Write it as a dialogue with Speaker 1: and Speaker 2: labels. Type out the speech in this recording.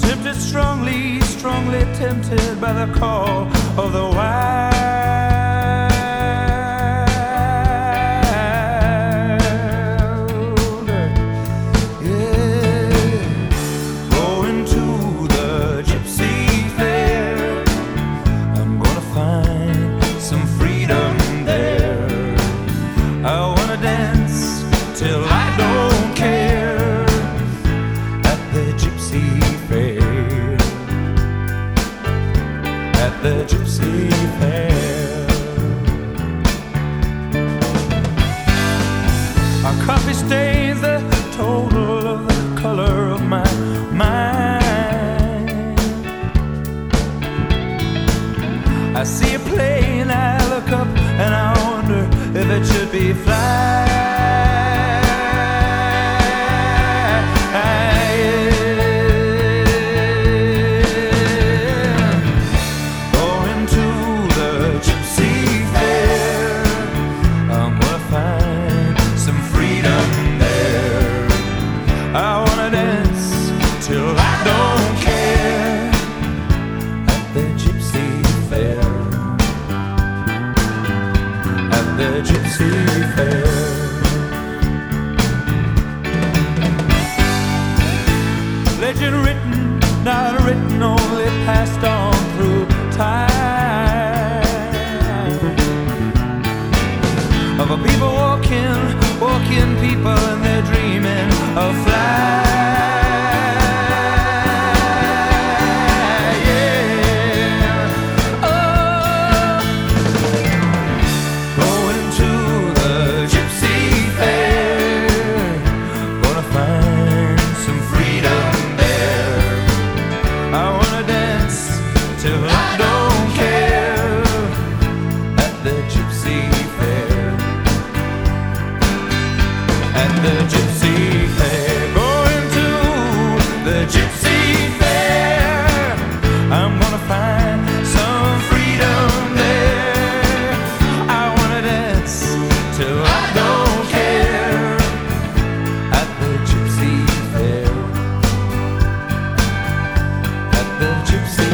Speaker 1: Tempted strongly, strongly tempted by the call of the wild. Yeah, going to the gypsy fair. I'm gonna find some freedom there. I wanna dance till I don't care at the gypsy fair, at the gypsy fair. Our coffee stains the total of the color of my mind. I see a plane, I look up and I wonder if it should be fly. Going to the gypsy fair. I'm gonna find some freedom there. I wanna dance till I don't care at the gypsy fair, at the gypsy fair. Legend written, not written, only passed on through time, of a people walking people, and they're dreaming of fly. Till I don't care at the gypsy fair, at the gypsy fair. Going to the gypsy fair. I'm gonna find some freedom there. I wanna dance till I don't care at the gypsy fair, at the gypsy